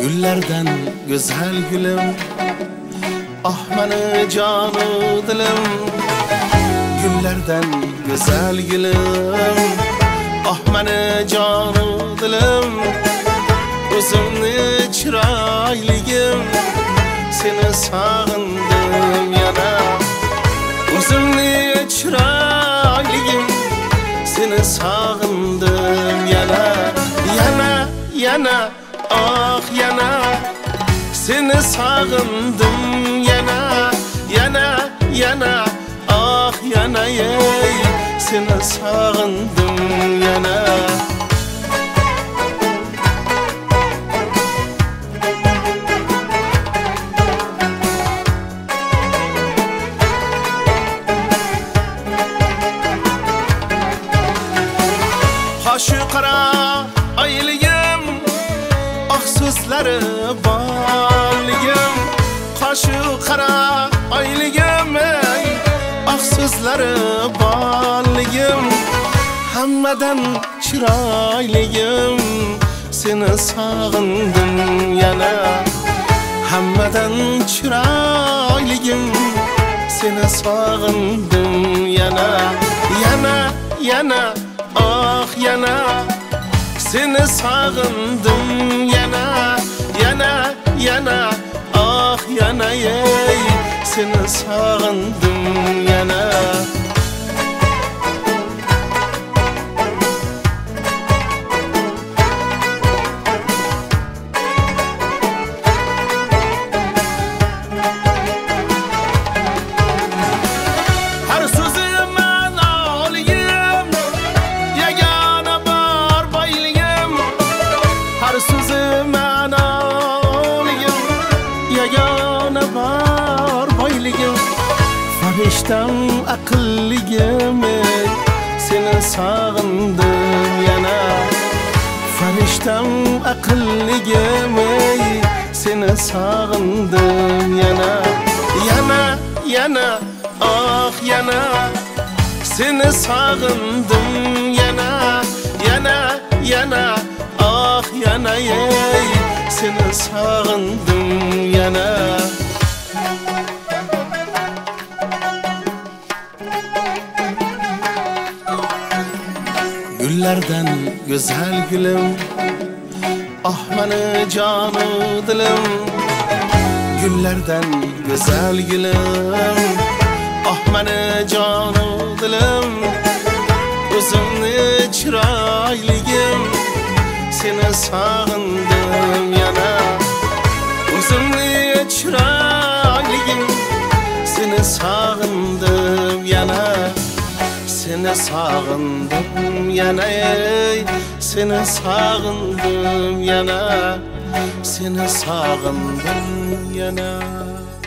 Güllerden güzel gülüm, ah meni canı dilim. Güllerden güzel gülüm, ah meni canı dilim. Özümni çırayligim, seni sağındım yana. Özümni çırayligim, seni sağındım yana. Yana, yana, ah yana, seni sağındım yana. Yana, yana, ah yana yey, seni sağındım yana. Kaşı kara ayligim, ah sözleri balligim. Kaşı kara ayligim, ah sözleri balligim. Hammadan çırayligim, seni sağındım yana. Hammadan çırayligim, seni sağındım yana. Yana, yana, ah yana, seni sağındım yana. Yana, yana, ah yana yey, seni sağındım yana. Her sözümen ağlayım, yegane bar bayligim. Her sözümen ağlayım, yegane bar bayligim. Farishtam akılligim, seni sağındım yana. Farishtam akılligim, seni sağındım yana. Yana, yana, ah yana, seni sağındım yana. Yana, yana, ah yana yey, seni sağındım yana. Güllerden güzel gülüm, ah meni canı dilim. Güllerden güzel gülüm, ah meni canı dilim. Özümni çırayligim, seni sağındım yana. Özümni çırayligim, seni sağındım yana. Seni sağındım yana ey, seni sağındım yana. Seni sağındım yana.